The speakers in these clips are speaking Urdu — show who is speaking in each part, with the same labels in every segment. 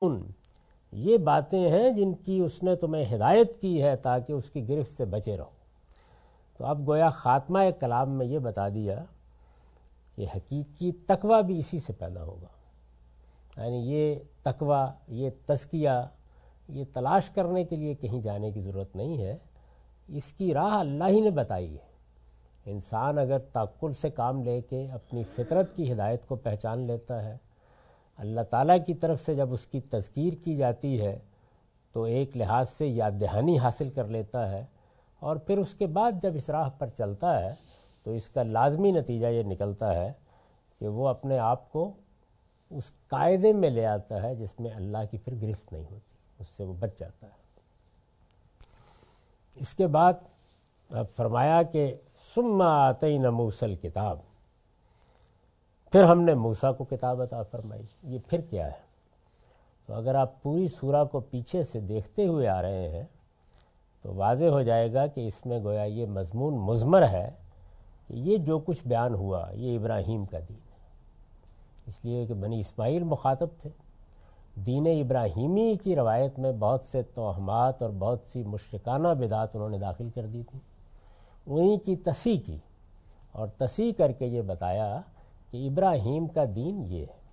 Speaker 1: یہ باتیں ہیں جن کی اس نے تمہیں ہدایت کی ہے تاکہ اس کی گرفت سے بچے رہو۔ تو اب گویا خاتمہ کلام میں یہ بتا دیا کہ حقیقی تقویٰ بھی اسی سے پیدا ہوگا، یعنی یہ تقویٰ، یہ تزکیہ، یہ تلاش کرنے کے لیے کہیں جانے کی ضرورت نہیں ہے، اس کی راہ اللہ ہی نے بتائی ہے۔ انسان اگر تعقل سے کام لے کے اپنی فطرت کی ہدایت کو پہچان لیتا ہے، اللہ تعالیٰ کی طرف سے جب اس کی تذکیر کی جاتی ہے تو ایک لحاظ سے یاد دہانی حاصل کر لیتا ہے، اور پھر اس کے بعد جب اس راہ پر چلتا ہے تو اس کا لازمی نتیجہ یہ نکلتا ہے کہ وہ اپنے آپ کو اس قاعدے میں لے آتا ہے جس میں اللہ کی پھر گرفت نہیں ہوتی، اس سے وہ بچ جاتا ہے۔ اس کے بعد اب فرمایا کہ ثم آتینا موسیٰ الکتاب، پھر ہم نے موسیٰ کو کتاب عطا فرمائی۔ یہ پھر کیا ہے؟ تو اگر آپ پوری سورہ کو پیچھے سے دیکھتے ہوئے آ رہے ہیں تو واضح ہو جائے گا کہ اس میں گویا یہ مضمون مضمر ہے کہ یہ جو کچھ بیان ہوا یہ ابراہیم کا دین ہے، اس لیے کہ بنی اسماعیل مخاطب تھے۔ دین ابراہیمی کی روایت میں بہت سے توہمات اور بہت سی مشرکانہ بدعات انہوں نے داخل کر دی تھی، انہی کی تصحیح کی، اور تصحیح کر کے یہ بتایا کہ ابراہیم کا دین یہ ہے۔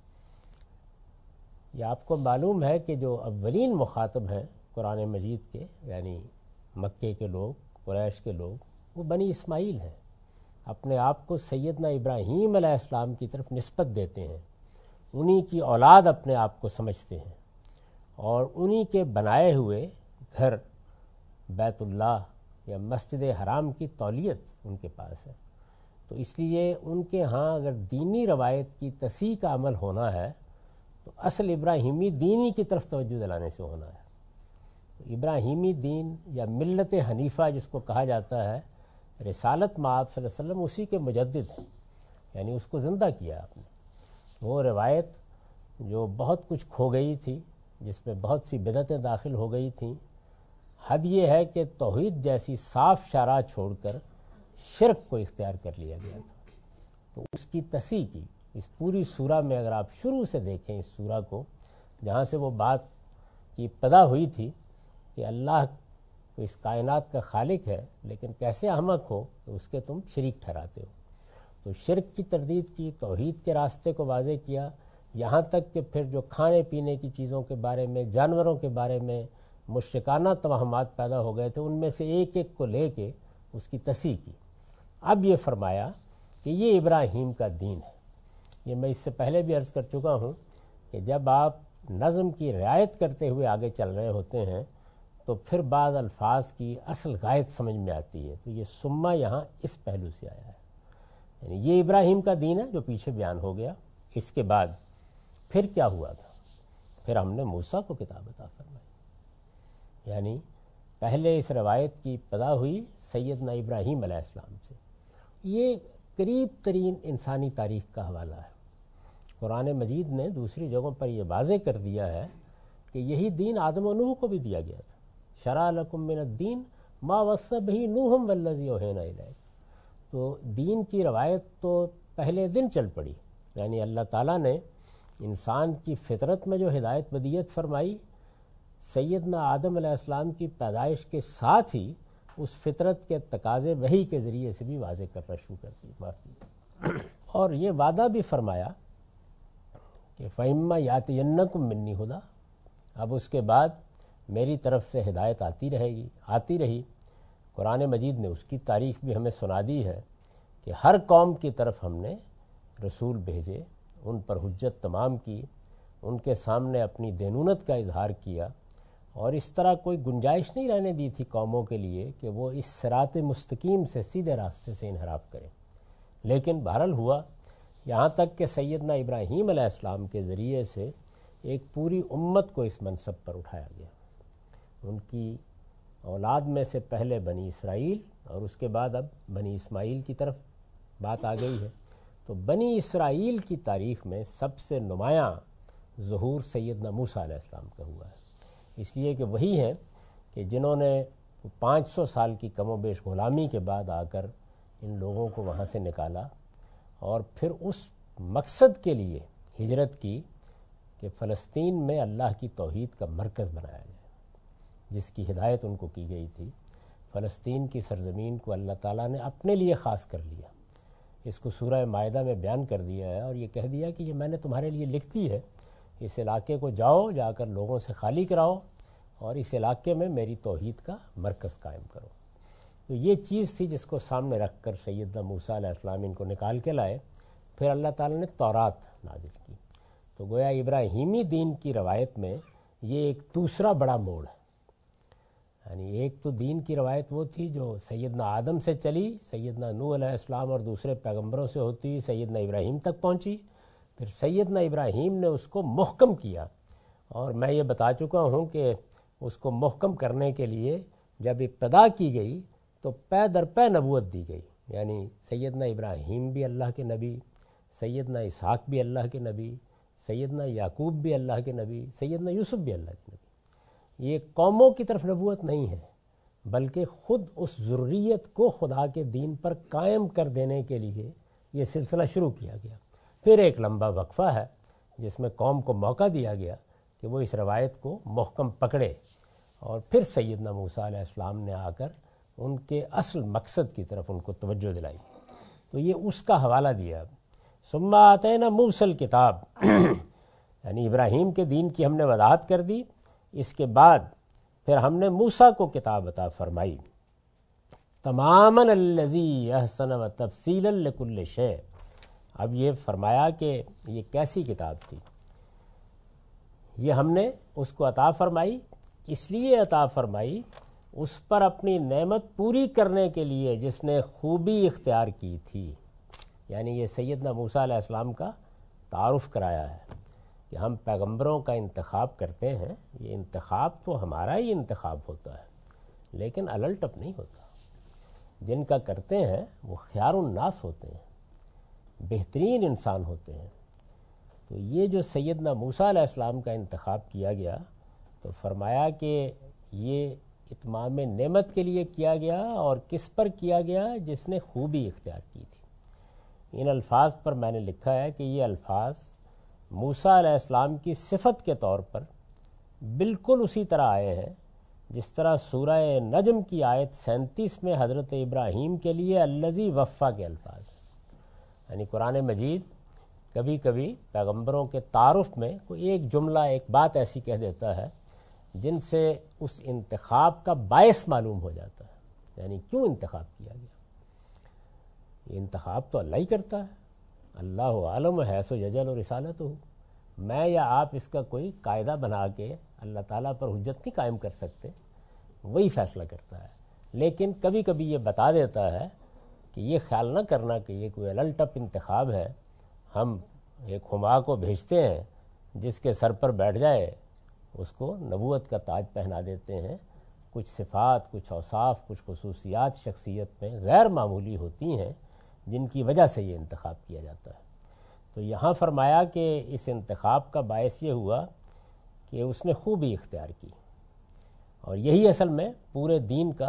Speaker 1: یہ آپ کو معلوم ہے کہ جو اولین مخاطب ہیں قرآن مجید کے، یعنی مکے کے لوگ، قریش کے لوگ، وہ بنی اسماعیل ہیں، اپنے آپ کو سیدنا ابراہیم علیہ السلام کی طرف نسبت دیتے ہیں، انہی کی اولاد اپنے آپ کو سمجھتے ہیں، اور انہی کے بنائے ہوئے گھر بیت اللہ یا مسجد حرام کی تولیت ان کے پاس ہے۔ تو اس لیے ان کے ہاں اگر دینی روایت کی تصحیح کا عمل ہونا ہے تو اصل ابراہیمی دینی کی طرف توجہ دلانے سے ہونا ہے۔ ابراہیمی دین یا ملت حنیفہ جس کو کہا جاتا ہے، رسالت مآب صلی اللہ علیہ وسلم اسی کے مجدد ہیں، یعنی اس کو زندہ کیا آپ نے۔ وہ روایت جو بہت کچھ کھو گئی تھی، جس میں بہت سی بدعتیں داخل ہو گئی تھیں، حد یہ ہے کہ توحید جیسی صاف شرح چھوڑ کر شرک کو اختیار کر لیا گیا تھا، تو اس کی تصحیح کی اس پوری سورہ میں۔ اگر آپ شروع سے دیکھیں اس سورہ کو، جہاں سے وہ بات کی ابتدا ہوئی تھی کہ اللہ تو اس کائنات کا خالق ہے لیکن کیسے احمق ہو کہ اس کے تم شریک ٹھہراتے ہو، تو شرک کی تردید کی، توحید کے راستے کو واضح کیا، یہاں تک کہ پھر جو کھانے پینے کی چیزوں کے بارے میں، جانوروں کے بارے میں مشرکانہ توہمات پیدا ہو گئے تھے، ان میں سے ایک ایک کو لے کے اس کی تصحیح کی۔ اب یہ فرمایا کہ یہ ابراہیم کا دین ہے۔ یہ میں اس سے پہلے بھی عرض کر چکا ہوں کہ جب آپ نظم کی رعایت کرتے ہوئے آگے چل رہے ہوتے ہیں تو پھر بعض الفاظ کی اصل غایت سمجھ میں آتی ہے، تو یہ ثم یہاں اس پہلو سے آیا ہے، یعنی یہ ابراہیم کا دین ہے جو پیچھے بیان ہو گیا۔ اس کے بعد پھر کیا ہوا تھا؟ پھر ہم نے موسیٰ کو کتاب عطا فرمائی، یعنی پہلے اس روایت کی ابتدا ہوئی سیدنا ابراہیم علیہ السلام سے۔ یہ قریب ترین انسانی تاریخ کا حوالہ ہے۔ قرآن مجید نے دوسری جگہوں پر یہ واضح کر دیا ہے کہ یہی دین آدم و نوح کو بھی دیا گیا تھا۔ شرع لکم من الدین ما وصی بہ نوح والذی اوحینا الیک، تو دین کی روایت تو پہلے دن چل پڑی، یعنی اللہ تعالیٰ نے انسان کی فطرت میں جو ہدایت بدیت فرمائی، سیدنا آدم علیہ السلام کی پیدائش کے ساتھ ہی اس فطرت کے تقاضے وحی کے ذریعے سے بھی واضح کرنا شروع کر دی، اور یہ وعدہ بھی فرمایا کہ فَإِمَّا يَأْتِيَنَّكُم مِّنِّي هُدًى، اب اس کے بعد میری طرف سے ہدایت آتی رہی۔ قرآن مجید نے اس کی تاریخ بھی ہمیں سنا دی ہے کہ ہر قوم کی طرف ہم نے رسول بھیجے، ان پر حجت تمام کی، ان کے سامنے اپنی دینونت کا اظہار کیا، اور اس طرح کوئی گنجائش نہیں رہنے دی تھی قوموں کے لیے کہ وہ اس صراط مستقیم سے، سیدھے راستے سے انحراف کریں۔ لیکن بہرحال ہوا یہاں تک کہ سیدنا ابراہیم علیہ السلام کے ذریعے سے ایک پوری امت کو اس منصب پر اٹھایا گیا۔ ان کی اولاد میں سے پہلے بنی اسرائیل، اور اس کے بعد اب بنی اسماعیل کی طرف بات آ گئی ہے۔ تو بنی اسرائیل کی تاریخ میں سب سے نمایاں ظہور سیدنا موسیٰ علیہ السلام کا ہوا ہے، اس لیے کہ وہی ہیں کہ جنہوں نے 500 سال کی کم و بیش غلامی کے بعد آ کر ان لوگوں کو وہاں سے نکالا، اور پھر اس مقصد کے لیے ہجرت کی کہ کہ فلسطین میں اللہ کی توحید کا مرکز بنایا جائے، جس کی ہدایت ان کو کی گئی تھی۔ فلسطین کی سرزمین کو اللہ تعالیٰ نے اپنے لیے خاص کر لیا، اس کو سورہ مائدہ میں بیان کر دیا ہے، اور یہ کہہ دیا کہ یہ میں نے تمہارے لیے لکھ دی ہے، اس علاقے کو جاؤ، جا کر لوگوں سے خالی کراؤ اور اس علاقے میں میری توحید کا مرکز قائم کرو۔ تو یہ چیز تھی جس کو سامنے رکھ کر سیدنا موسیٰ علیہ السلام ان کو نکال کے لائے۔ پھر اللہ تعالیٰ نے تورات نازل کی۔ تو گویا ابراہیمی دین کی روایت میں یہ ایک دوسرا بڑا موڑ ہے۔ یعنی ایک تو دین کی روایت وہ تھی جو سیدنا آدم سے چلی، سیدنا نوح علیہ السلام اور دوسرے پیغمبروں سے ہوتی، سیدنا ابراہیم تک پہنچی، پھر سیدنا ابراہیم نے اس کو محکم کیا، اور میں یہ بتا چکا ہوں کہ اس کو محکم کرنے کے لیے جب ابتدا کی گئی تو پے در پے نبوت دی گئی۔ یعنی سیدنا ابراہیم بھی اللہ کے نبی، سیدنا اسحاق بھی اللہ کے نبی، سیدنا یعقوب بھی اللہ کے نبی، سیدنا یوسف بھی اللہ کے نبی۔ یہ قوموں کی طرف نبوت نہیں ہے، بلکہ خود اس ذریت کو خدا کے دین پر قائم کر دینے کے لیے یہ سلسلہ شروع کیا گیا۔ پھر ایک لمبا وقفہ ہے جس میں قوم کو موقع دیا گیا کہ وہ اس روایت کو محکم پکڑے، اور پھر سیدنا موسیٰ علیہ السلام نے آ کر ان کے اصل مقصد کی طرف ان کو توجہ دلائی۔ تو یہ اس کا حوالہ دیا۔ ثم آتینا موسیٰ الکتاب، یعنی ابراہیم کے دین کی ہم نے وضاحت کر دی، اس کے بعد پھر ہم نے موسیٰ کو کتاب عطا فرمائی، تماماً الذی احسن و تفصیلا لکل شیء۔ اب یہ فرمایا کہ یہ کیسی کتاب تھی، یہ ہم نے اس کو عطا فرمائی، اس لیے عطا فرمائی اس پر اپنی نعمت پوری کرنے کے لیے جس نے خوبی اختیار کی تھی۔ یعنی یہ سیدنا موسیٰ علیہ السلام کا تعارف کرایا ہے کہ ہم پیغمبروں کا انتخاب کرتے ہیں، یہ انتخاب تو ہمارا ہی انتخاب ہوتا ہے، لیکن الٹپ نہیں ہوتا۔ جن کا کرتے ہیں وہ خیار الناس ہوتے ہیں، بہترین انسان ہوتے ہیں۔ تو یہ جو سیدنا موسیٰ علیہ السلام کا انتخاب کیا گیا تو فرمایا کہ یہ اتمام نعمت کے لیے کیا گیا، اور کس پر کیا گیا؟ جس نے خوبی اختیار کی تھی۔ ان الفاظ پر میں نے لکھا ہے کہ یہ الفاظ موسیٰ علیہ السلام کی صفت کے طور پر بالکل اسی طرح آئے ہیں جس طرح سورہ نجم کی آیت 37 میں حضرت ابراہیم کے لیے الذی وفا کے الفاظ ہیں۔ یعنی قرآن مجید کبھی کبھی پیغمبروں کے تعارف میں کوئی ایک جملہ، ایک بات ایسی کہہ دیتا ہے جن سے اس انتخاب کا باعث معلوم ہو جاتا ہے، یعنی کیوں انتخاب کیا گیا۔ یہ انتخاب تو اللہ ہی کرتا ہے، اللہ عالم حیث و یجل و رسالت ہو۔ میں یا آپ اس کا کوئی قاعدہ بنا کے اللہ تعالیٰ پر حجت نہیں قائم کر سکتے، وہی فیصلہ کرتا ہے۔ لیکن کبھی کبھی یہ بتا دیتا ہے کہ یہ خیال نہ کرنا کہ یہ کوئی الٹپ انتخاب ہے، ہم ایک ہما کو بھیجتے ہیں جس کے سر پر بیٹھ جائے اس کو نبوت کا تاج پہنا دیتے ہیں۔ کچھ صفات، کچھ اوصاف، کچھ خصوصیات شخصیت میں غیر معمولی ہوتی ہیں جن کی وجہ سے یہ انتخاب کیا جاتا ہے۔ تو یہاں فرمایا کہ اس انتخاب کا باعث یہ ہوا کہ اس نے خوبی اختیار کی، اور یہی اصل میں پورے دین کا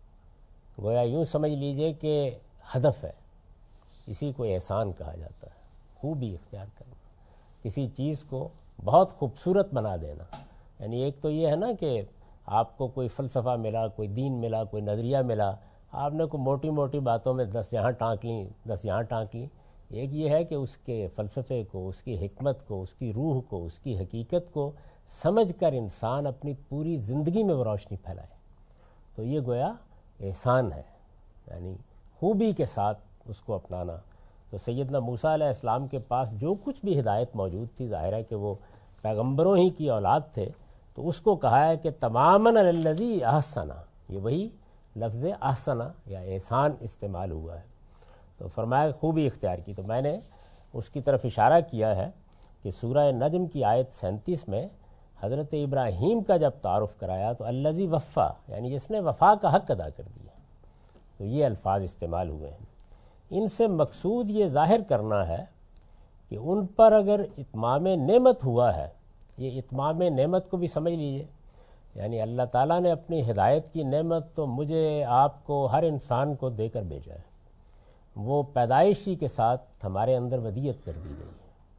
Speaker 1: گویا یوں سمجھ لیجئے کہ ہدف ہے۔ اسی کو احسان کہا جاتا ہے، خوبی اختیار کرنا، کسی چیز کو بہت خوبصورت بنا دینا۔ یعنی ایک تو یہ ہے نا کہ آپ کو کوئی فلسفہ ملا، کوئی دین ملا، کوئی نظریہ ملا، آپ نے کوئی موٹی موٹی باتوں میں 10 یہاں ٹانک لیں، 10 یہاں ٹانک لیں۔ ایک یہ ہے کہ اس کے فلسفے کو، اس کی حکمت کو، اس کی روح کو، اس کی حقیقت کو سمجھ کر انسان اپنی پوری زندگی میں وہ روشنی پھیلائے، تو یہ گویا احسان ہے، یعنی خوبی کے ساتھ اس کو اپنانا۔ تو سیدنا موسیٰ علیہ السلام کے پاس جو کچھ بھی ہدایت موجود تھی، ظاہر ہے کہ وہ پیغمبروں ہی کی اولاد تھے، تو اس کو کہا ہے کہ تماماً الذی احسن، یہ وہی لفظ احسن یا احسان استعمال ہوا ہے۔ تو فرمایا خوبی اختیار کی۔ تو میں نے اس کی طرف اشارہ کیا ہے کہ سورہ نجم کی آیت 37 میں حضرت ابراہیم کا جب تعارف کرایا تو الذی وفا، یعنی جس نے وفا کا حق ادا کر دیا، تو یہ الفاظ استعمال ہوئے ہیں۔ ان سے مقصود یہ ظاہر کرنا ہے کہ ان پر اگر اتمام نعمت ہوا ہے، یہ اتمام نعمت کو بھی سمجھ لیجئے، یعنی اللہ تعالیٰ نے اپنی ہدایت کی نعمت تو مجھے، آپ کو، ہر انسان کو دے کر بھیجا ہے، وہ پیدائشی کے ساتھ ہمارے اندر ودیت کر دی گئی ہے۔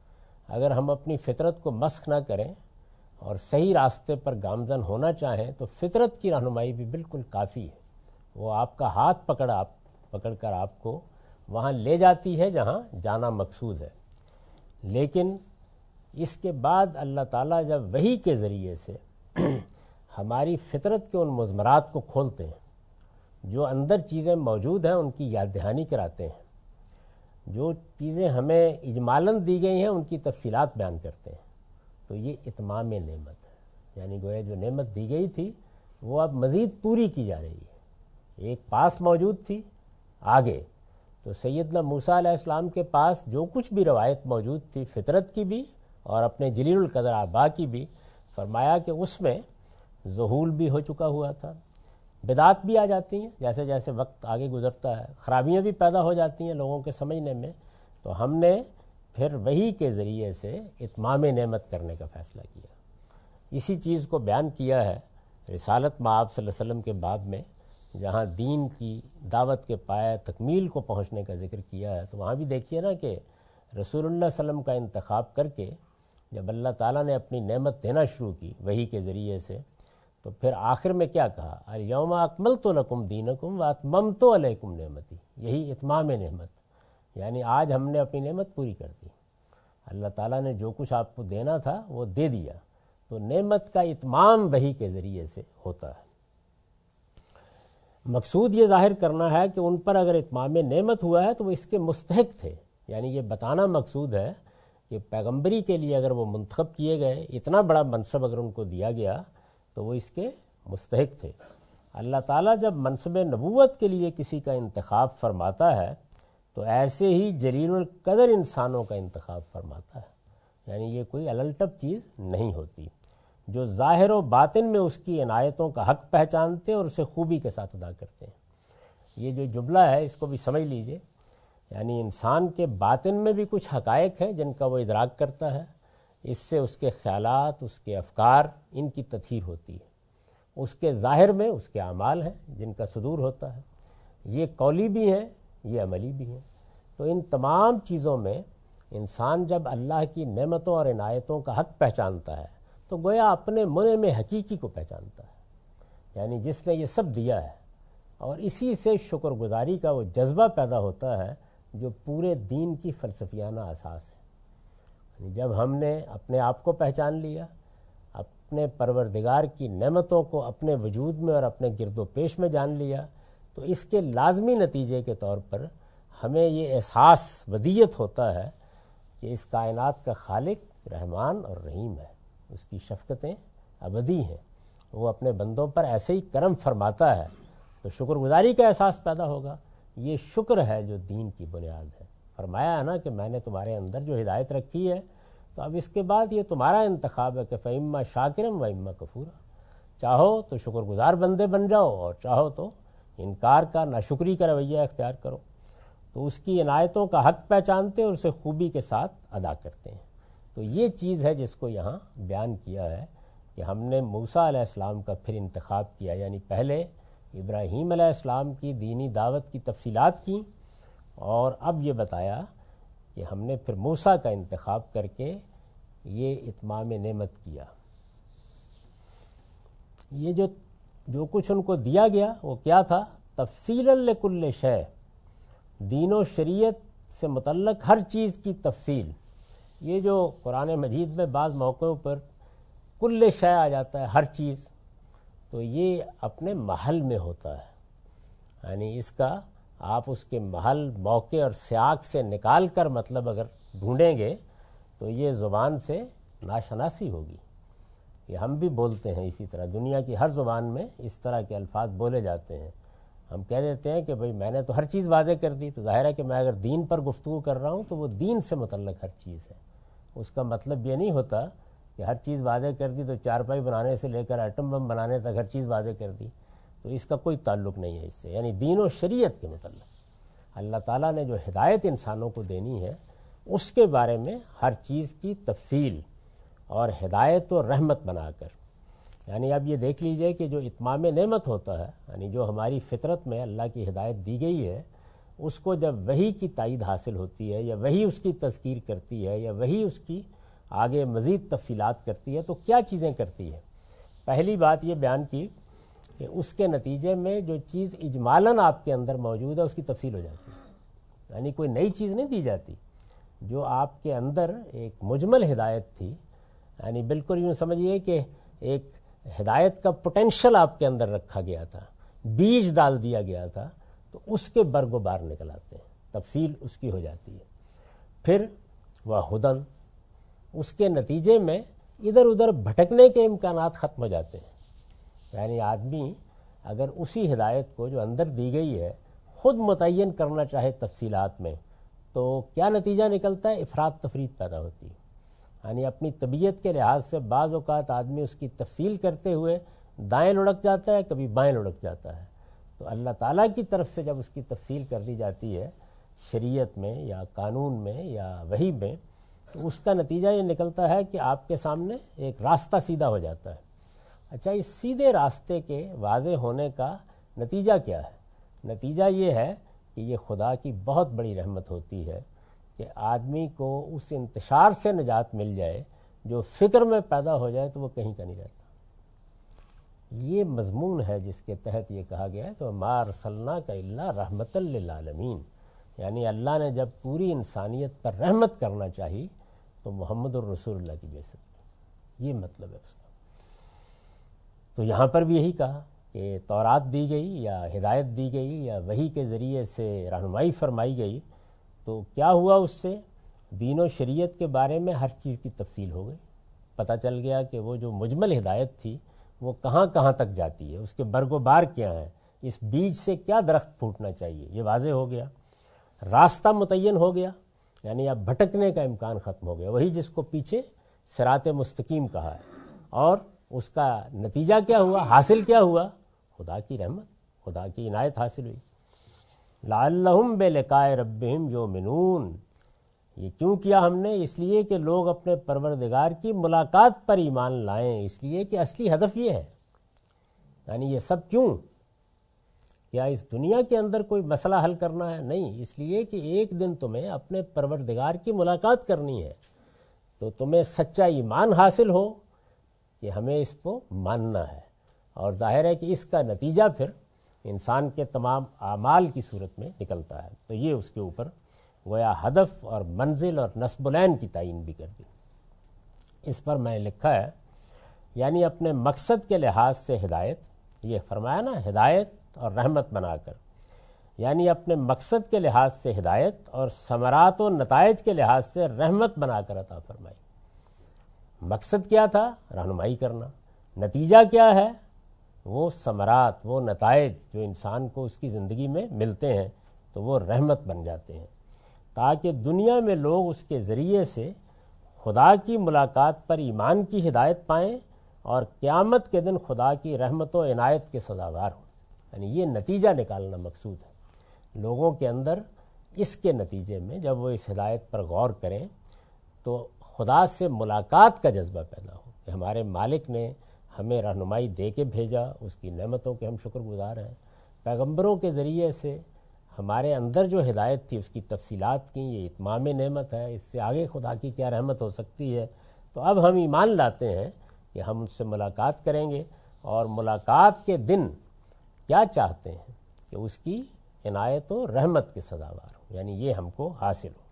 Speaker 1: اگر ہم اپنی فطرت کو مسخ نہ کریں اور صحیح راستے پر گامزن ہونا چاہیں تو فطرت کی رہنمائی بھی بالکل کافی ہے. وہ آپ کا ہاتھ پکڑ کر آپ کو وہاں لے جاتی ہے جہاں جانا مقصود ہے. لیکن اس کے بعد اللہ تعالیٰ جب وحی کے ذریعے سے ہماری فطرت کے ان مضمرات کو کھولتے ہیں، جو اندر چیزیں موجود ہیں ان کی یاد دہانی کراتے ہیں، جو چیزیں ہمیں اجمالاً دی گئی ہیں ان کی تفصیلات بیان کرتے ہیں، تو یہ اتمام نعمت ہے. یعنی گویا جو نعمت دی گئی تھی وہ اب مزید پوری کی جا رہی ہے. ایک پاس موجود تھی آگے، تو سیدنا موسیٰ علیہ السلام کے پاس جو کچھ بھی روایت موجود تھی فطرت کی بھی اور اپنے جلیل القدر آبا کی بھی، فرمایا کہ اس میں ذہول بھی ہو چکا ہوا تھا، بدعات بھی آ جاتی ہیں جیسے جیسے وقت آگے گزرتا ہے، خرابیاں بھی پیدا ہو جاتی ہیں لوگوں کے سمجھنے میں. تو ہم نے پھر وحی کے ذریعے سے اتمام نعمت کرنے کا فیصلہ کیا. اسی چیز کو بیان کیا ہے رسالت مآب صلی اللہ علیہ وسلم کے باب میں، جہاں دین کی دعوت کے پایہ تکمیل کو پہنچنے کا ذکر کیا ہے. تو وہاں بھی دیکھیے نا کہ رسول اللہ صلی اللہ علیہ وسلم کا انتخاب کر کے جب اللہ تعالیٰ نے اپنی نعمت دینا شروع کی وحی کے ذریعے سے، تو پھر آخر میں کیا کہا؟ الیوم اکملت لکم دینکم واتممت علیکم نعمتی. یہی اتمام نعمت، یعنی آج ہم نے اپنی نعمت پوری کر دی. اللہ تعالیٰ نے جو کچھ آپ کو دینا تھا وہ دے دیا. تو نعمت کا اتمام وحی کے ذریعے سے ہوتا ہے. مقصود یہ ظاہر کرنا ہے کہ ان پر اگر اتمام نعمت ہوا ہے تو وہ اس کے مستحق تھے. یعنی یہ بتانا مقصود ہے کہ پیغمبری کے لیے اگر وہ منتخب کیے گئے، اتنا بڑا منصب اگر ان کو دیا گیا تو وہ اس کے مستحق تھے. اللہ تعالیٰ جب منصب نبوت کے لیے کسی کا انتخاب فرماتا ہے تو ایسے ہی جلیل القدر انسانوں کا انتخاب فرماتا ہے. یعنی یہ کوئی الٹپ چیز نہیں ہوتی، جو ظاہر و باطن میں اس کی عنایتوں کا حق پہچانتے اور اسے خوبی کے ساتھ ادا کرتے ہیں. یہ جو جملہ ہے اس کو بھی سمجھ لیجئے. یعنی انسان کے باطن میں بھی کچھ حقائق ہیں جن کا وہ ادراک کرتا ہے، اس سے اس کے خیالات، اس کے افکار، ان کی تطہیر ہوتی ہے. اس کے ظاہر میں اس کے اعمال ہیں جن کا صدور ہوتا ہے، یہ قولی بھی ہیں، یہ عملی بھی ہیں. تو ان تمام چیزوں میں انسان جب اللہ کی نعمتوں اور عنایتوں کا حق پہچانتا ہے تو گویا اپنے منعم حقیقی کو پہچانتا ہے، یعنی جس نے یہ سب دیا ہے. اور اسی سے شکر گزاری کا وہ جذبہ پیدا ہوتا ہے جو پورے دین کی فلسفیانہ اساس ہے. یعنی جب ہم نے اپنے آپ کو پہچان لیا، اپنے پروردگار کی نعمتوں کو اپنے وجود میں اور اپنے گرد و پیش میں جان لیا، تو اس کے لازمی نتیجے کے طور پر ہمیں یہ احساس ودیت ہوتا ہے کہ اس کائنات کا خالق رحمان اور رحیم ہے، اس کی شفقتیں ابدی ہیں، وہ اپنے بندوں پر ایسے ہی کرم فرماتا ہے. تو شکر گزاری کا احساس پیدا ہوگا. یہ شکر ہے جو دین کی بنیاد ہے. فرمایا ہے نا کہ میں نے تمہارے اندر جو ہدایت رکھی ہے، تو اب اس کے بعد یہ تمہارا انتخاب ہے کہ فَإِمَّا شَاكِرًا وَإِمَّا كَفُورًا. چاہو تو شکر گزار بندے بن جاؤ اور چاہو تو انکار کا، ناشکری کا رویہ اختیار کرو. تو اس کی عنایتوں کا حق پہچانتے اور اسے خوبی کے ساتھ ادا کرتے ہیں. تو یہ چیز ہے جس کو یہاں بیان کیا ہے کہ ہم نے موسیٰ علیہ السلام کا پھر انتخاب کیا. یعنی پہلے ابراہیم علیہ السلام کی دینی دعوت کی تفصیلات کی، اور اب یہ بتایا کہ ہم نے پھر موسیٰ کا انتخاب کر کے یہ اتمام نعمت کیا. یہ جو کچھ ان کو دیا گیا وہ کیا تھا؟ تفصیلا لکل شیء، دین و شریعت سے متعلق ہر چیز کی تفصیل. یہ جو قرآن مجید میں بعض موقعوں پر کل شیء آ جاتا ہے، ہر چیز، تو یہ اپنے محل میں ہوتا ہے. یعنی اس کا آپ اس کے محل، موقع اور سیاق سے نکال کر مطلب اگر ڈھونڈیں گے تو یہ زبان سے ناشناسی ہوگی. یہ ہم بھی بولتے ہیں اسی طرح، دنیا کی ہر زبان میں اس طرح کے الفاظ بولے جاتے ہیں. ہم کہہ دیتے ہیں کہ بھئی میں نے تو ہر چیز واضح کر دی، تو ظاہر ہے کہ میں اگر دین پر گفتگو کر رہا ہوں تو وہ دین سے متعلق ہر چیز ہے. اس کا مطلب یہ نہیں ہوتا کہ ہر چیز واضح کر دی تو چارپائی بنانے سے لے کر ایٹم بم بنانے تک ہر چیز واضح کر دی، تو اس کا کوئی تعلق نہیں ہے اس سے. یعنی دین و شریعت کے متعلق اللہ تعالیٰ نے جو ہدایت انسانوں کو دینی ہے اس کے بارے میں ہر چیز کی تفصیل اور ہدایت و رحمت بنا کر. یعنی اب یہ دیکھ لیجئے کہ جو اتمام نعمت ہوتا ہے، یعنی جو ہماری فطرت میں اللہ کی ہدایت دی گئی ہے، اس کو جب وحی کی تائید حاصل ہوتی ہے یا وحی اس کی تذکیر کرتی ہے یا وحی اس کی آگے مزید تفصیلات کرتی ہے تو کیا چیزیں کرتی ہے؟ پہلی بات یہ بیان کی کہ اس کے نتیجے میں جو چیز اجمالاً آپ کے اندر موجود ہے اس کی تفصیل ہو جاتی ہے، یعنی کوئی نئی چیز نہیں دی جاتی، جو آپ کے اندر ایک مجمل ہدایت تھی، یعنی بالکل یوں سمجھیے کہ ایک ہدایت کا پوٹینشل آپ کے اندر رکھا گیا تھا، بیج ڈال دیا گیا تھا، تو اس کے برگ و بار نکل آتے ہیں، تفصیل اس کی ہو جاتی ہے۔ پھر وہ ہدن، اس کے نتیجے میں ادھر ادھر بھٹکنے کے امکانات ختم ہو جاتے ہیں، یعنی آدمی اگر اسی ہدایت کو جو اندر دی گئی ہے خود متعین کرنا چاہے تفصیلات میں، تو کیا نتیجہ نکلتا ہے؟ افراط تفریط پیدا ہوتی ہے، یعنی اپنی طبیعت کے لحاظ سے بعض اوقات آدمی اس کی تفصیل کرتے ہوئے دائیں لڑک جاتا ہے، کبھی بائیں لڑک جاتا ہے، تو اللہ تعالیٰ کی طرف سے جب اس کی تفصیل کر دی جاتی ہے شریعت میں یا قانون میں یا وحی میں، تو اس کا نتیجہ یہ نکلتا ہے کہ آپ کے سامنے ایک راستہ سیدھا ہو جاتا ہے۔ اچھا، اس سیدھے راستے کے واضح ہونے کا نتیجہ کیا ہے؟ نتیجہ یہ ہے کہ یہ خدا کی بہت بڑی رحمت ہوتی ہے کہ آدمی کو اس انتشار سے نجات مل جائے جو فکر میں پیدا ہو جائے تو وہ کہیں کا نہیں رہتا۔ یہ مضمون ہے جس کے تحت یہ کہا گیا ہے کہ ما ارسلناک الا رحمۃ للعالمین، یعنی اللہ نے جب پوری انسانیت پر رحمت کرنا چاہی تو محمد الرسول اللہ کی بعثت کی، یہ مطلب ہے اس کا۔ تو یہاں پر بھی یہی کہا کہ تورات دی گئی یا ہدایت دی گئی یا وحی کے ذریعے سے رہنمائی فرمائی گئی، تو کیا ہوا؟ اس سے دین و شریعت کے بارے میں ہر چیز کی تفصیل ہو گئی، پتہ چل گیا کہ وہ جو مجمل ہدایت تھی وہ کہاں کہاں تک جاتی ہے، اس کے برگ و بار کیا ہیں، اس بیج سے کیا درخت پھوٹنا چاہیے، یہ واضح ہو گیا۔ راستہ متعین ہو گیا، یعنی اب بھٹکنے کا امکان ختم ہو گیا، وہی جس کو پیچھے صراط مستقیم کہا ہے۔ اور اس کا نتیجہ کیا ہوا، حاصل کیا ہوا؟ خدا کی رحمت، خدا کی عنایت حاصل ہوئی۔ لعلہم بلقاء ربہم یؤمنون، یہ کیوں کیا ہم نے؟ اس لیے کہ لوگ اپنے پروردگار کی ملاقات پر ایمان لائیں، اس لیے کہ اصلی ہدف یہ ہے۔ یعنی یہ سب کیوں؟ کیا اس دنیا کے اندر کوئی مسئلہ حل کرنا ہے؟ نہیں، اس لیے کہ ایک دن تمہیں اپنے پروردگار کی ملاقات کرنی ہے، تو تمہیں سچا ایمان حاصل ہو کہ ہمیں اس کو ماننا ہے، اور ظاہر ہے کہ اس کا نتیجہ پھر انسان کے تمام اعمال کی صورت میں نکلتا ہے۔ تو یہ اس کے اوپر گویا ہدف اور منزل اور نصب العین کی تعین بھی کر دی۔ اس پر میں نے لکھا ہے، یعنی اپنے مقصد کے لحاظ سے ہدایت، یہ فرمایا نا ہدایت اور رحمت بنا کر، یعنی اپنے مقصد کے لحاظ سے ہدایت اور ثمرات و نتائج کے لحاظ سے رحمت بنا کر عطا فرمائی۔ مقصد کیا تھا؟ رہنمائی کرنا۔ نتیجہ کیا ہے؟ وہ ثمرات، وہ نتائج جو انسان کو اس کی زندگی میں ملتے ہیں، تو وہ رحمت بن جاتے ہیں، تاکہ دنیا میں لوگ اس کے ذریعے سے خدا کی ملاقات پر ایمان کی ہدایت پائیں اور قیامت کے دن خدا کی رحمت و عنایت کے سزاوار ہوں۔ یعنی یہ نتیجہ نکالنا مقصود ہے لوگوں کے اندر۔ اس کے نتیجے میں جب وہ اس ہدایت پر غور کریں تو خدا سے ملاقات کا جذبہ پیدا ہو کہ ہمارے مالک نے ہمیں رہنمائی دے کے بھیجا، اس کی نعمتوں کے ہم شکر گزار ہیں۔ پیغمبروں کے ذریعے سے ہمارے اندر جو ہدایت تھی اس کی تفصیلات کی، یہ اتمام نعمت ہے، اس سے آگے خدا کی کیا رحمت ہو سکتی ہے۔ تو اب ہم ایمان لاتے ہیں کہ ہم ان سے ملاقات کریں گے، اور ملاقات کے دن کیا چاہتے ہیں کہ اس کی عنایت و رحمت کے سزاوار ہو، یعنی یہ ہم کو حاصل ہو۔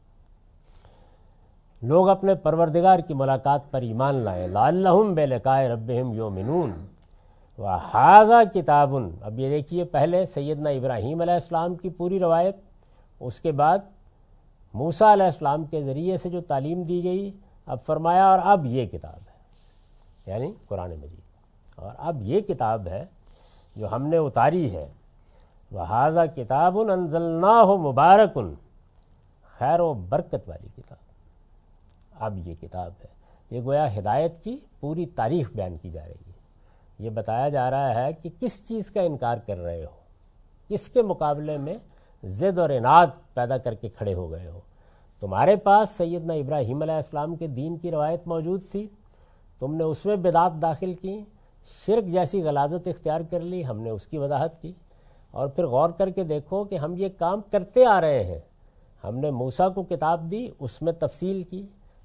Speaker 1: لوگ اپنے پروردگار کی ملاقات پر ایمان لائیں، لعلہم بلقاء ربہم یؤمنون وَهَذَا کتاب۔ اب یہ دیکھیے، پہلے سیدنا ابراہیم علیہ السلام کی پوری روایت، اس کے بعد موسیٰ علیہ السلام کے ذریعے سے جو تعلیم دی گئی، اب فرمایا اور اب یہ کتاب ہے، یعنی قرآن مجید، اور اب یہ کتاب ہے جو ہم نے اتاری ہے۔ وَهَذَا کتاب انزلناہ مبارک، خیر و برکت والی کتاب۔ اب یہ کتاب ہے، یہ گویا ہدایت کی پوری تاریخ بیان کی جا رہی ہے۔ یہ بتایا جا رہا ہے کہ کس چیز کا انکار کر رہے ہو، کس کے مقابلے میں ضد اور عناد پیدا کر کے کھڑے ہو گئے ہو۔ تمہارے پاس سیدنا ابراہیم علیہ السلام کے دین کی روایت موجود تھی، تم نے اس میں بدعات داخل کی، شرک جیسی غلاظت اختیار کر لی، ہم نے اس کی وضاحت کی۔ اور پھر غور کر کے دیکھو کہ ہم یہ کام کرتے آ رہے ہیں۔ ہم نے موسیٰ کو کتاب دی، اس میں تفصیل کی،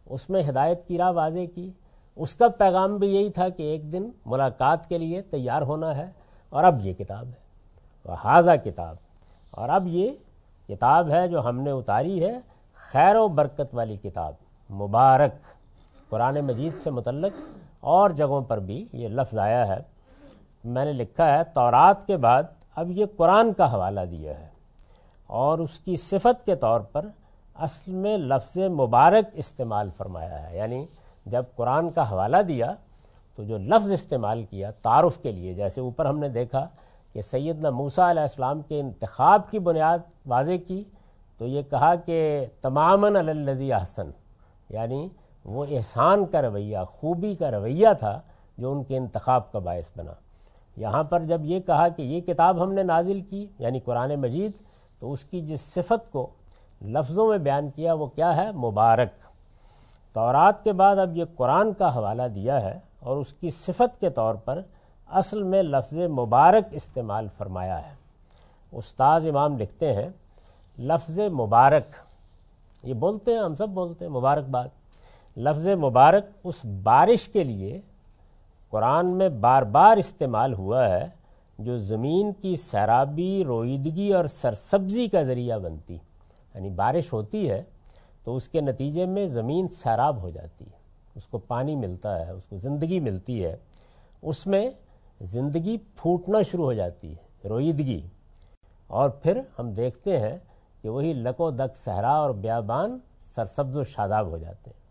Speaker 1: اس میں ہدایت کی راہ واضح کی. اس کا پیغام بھی یہی تھا کہ ایک دن ملاقات کے لیے تیار ہونا ہے. اور اب یہ کتاب ہے، وہذا کتاب، اور اب یہ کتاب ہے جو ہم نے اتاری ہے، خیر و برکت والی کتاب، مبارک. قرآن مجید سے متعلق اور جگہوں پر بھی یہ لفظ آیا ہے. میں نے لکھا ہے تورات کے بعد اب یہ قرآن کا حوالہ دیا ہے، اور اس کی صفت کے طور پر اصل میں لفظ مبارک استعمال فرمایا ہے. یعنی جب قرآن کا حوالہ دیا تو جو لفظ استعمال کیا تعارف کے لیے، جیسے اوپر ہم نے دیکھا کہ سیدنا موسیٰ علیہ السلام کے انتخاب کی بنیاد واضح کی، تو یہ کہا کہ تماماً علی الذی احسن، یعنی وہ احسان کا رویہ، خوبی کا رویہ تھا جو ان کے انتخاب کا باعث بنا. یہاں پر جب یہ کہا کہ یہ کتاب ہم نے نازل کی، یعنی قرآن مجید، تو اس کی جس صفت کو لفظوں میں بیان کیا وہ کیا ہے؟ مبارک. تورات کے بعد اب یہ قرآن کا حوالہ دیا ہے اور اس کی صفت کے طور پر اصل میں لفظ مبارک استعمال فرمایا ہے. استاذ امام لکھتے ہیں لفظ مبارک، یہ بولتے ہیں، ہم سب بولتے ہیں مبارکباد. لفظ مبارک اس بارش کے لیے قرآن میں بار بار استعمال ہوا ہے جو زمین کی سیرابی، رویدگی اور سرسبزی کا ذریعہ بنتی. یعنی بارش ہوتی ہے تو اس کے نتیجے میں زمین سیراب ہو جاتی ہے، اس کو پانی ملتا ہے، اس کو زندگی ملتی ہے، اس میں زندگی پھوٹنا شروع ہو جاتی ہے، رویدگی. اور پھر ہم دیکھتے ہیں کہ وہی لک و دک صحرا اور بیابان سرسبز و شاداب ہو جاتے ہیں.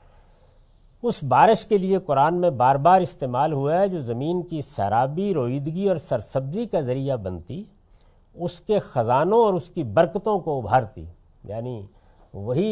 Speaker 1: اس بارش کے لیے قرآن میں بار بار استعمال ہوا ہے جو زمین کی سیرابی، رویدگی اور سرسبزی کا ذریعہ بنتی، اس کے خزانوں اور اس کی برکتوں کو ابھارتی. یعنی وہی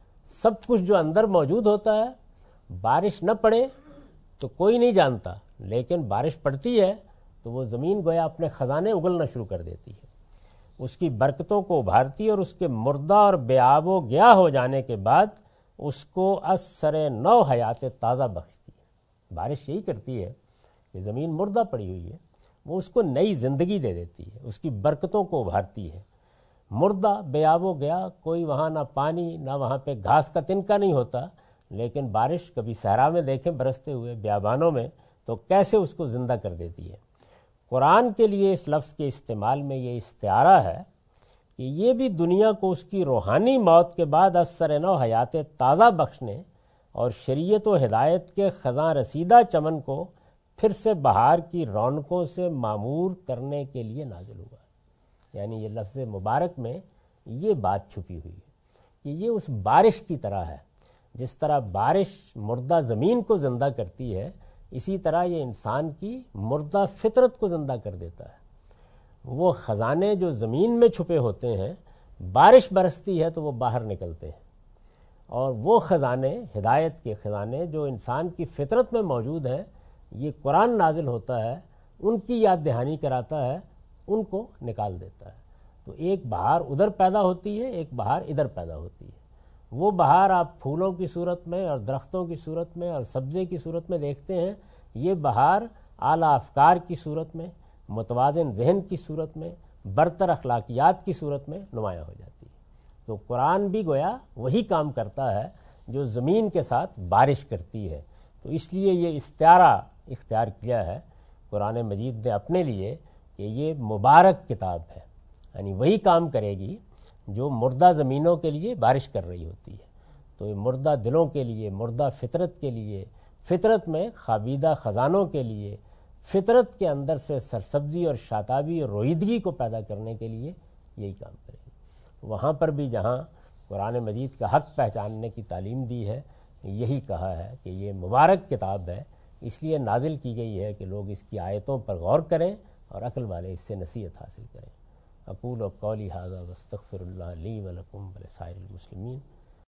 Speaker 1: سب کچھ جو اندر موجود ہوتا ہے، بارش نہ پڑے تو کوئی نہیں جانتا، لیکن بارش پڑتی ہے تو وہ زمین گویا اپنے خزانے اگلنا شروع کر دیتی ہے، اس کی برکتوں کو ابھارتی اور اس کے مردہ اور بے آب و گیا ہو جانے کے بعد اس کو از سر نو حیات تازہ بخشتی ہے. بارش یہی کرتی ہے کہ زمین مردہ پڑی ہوئی ہے، وہ اس کو نئی زندگی دے دیتی ہے، اس کی برکتوں کو ابھارتی ہے. مردہ بے آب و گیا، کوئی وہاں نہ پانی نہ وہاں پہ گھاس کا تنکا نہیں ہوتا، لیکن بارش کبھی صحرا میں دیکھیں برستے ہوئے، بیابانوں میں، تو کیسے اس کو زندہ کر دیتی ہے. قرآن کے لیے اس لفظ کے استعمال میں یہ استعارہ ہے کہ یہ بھی دنیا کو اس کی روحانی موت کے بعد از سر نو حیات تازہ بخشنے اور شریعت و ہدایت کے خزاں رسیدہ چمن کو پھر سے بہار کی رونقوں سے معمور کرنے کے لیے نازل ہوا. یعنی یہ لفظ مبارک میں یہ بات چھپی ہوئی ہے کہ یہ اس بارش کی طرح ہے. جس طرح بارش مردہ زمین کو زندہ کرتی ہے، اسی طرح یہ انسان کی مردہ فطرت کو زندہ کر دیتا ہے. وہ خزانے جو زمین میں چھپے ہوتے ہیں، بارش برستی ہے تو وہ باہر نکلتے ہیں، اور وہ خزانے، ہدایت کے خزانے جو انسان کی فطرت میں موجود ہیں، یہ قرآن نازل ہوتا ہے، ان کی یاد دہانی کراتا ہے، ان کو نکال دیتا ہے. تو ایک بہار ادھر پیدا ہوتی ہے، ایک بہار ادھر پیدا ہوتی ہے. وہ بہار آپ پھولوں کی صورت میں اور درختوں کی صورت میں اور سبزے کی صورت میں دیکھتے ہیں، یہ بہار اعلیٰ افکار کی صورت میں، متوازن ذہن کی صورت میں، برتر اخلاقیات کی صورت میں نمایاں ہو جاتی ہے. تو قرآن بھی گویا وہی کام کرتا ہے جو زمین کے ساتھ بارش کرتی ہے. تو اس لیے یہ استعارہ اختیار کیا ہے قرآن مجید نے اپنے لیے کہ یہ مبارک کتاب ہے. یعنی وہی کام کرے گی جو مردہ زمینوں کے لیے بارش کر رہی ہوتی ہے. تو یہ مردہ دلوں کے لیے، مردہ فطرت کے لیے، فطرت میں خوابیدہ خزانوں کے لیے، فطرت کے اندر سے سرسبزی اور شادابی اور رویدگی کو پیدا کرنے کے لیے یہی کام کرے گی. وہاں پر بھی جہاں قرآن مجید کا حق پہچاننے کی تعلیم دی ہے، یہی کہا ہے کہ یہ مبارک کتاب ہے، اس لیے نازل کی گئی ہے کہ لوگ اس کی آیتوں پر غور کریں اور عقل والے اس سے نصیحت حاصل کریں. اقول قولی ھذا واستغفر اللہ لی ولکم ولسائر المسلمین.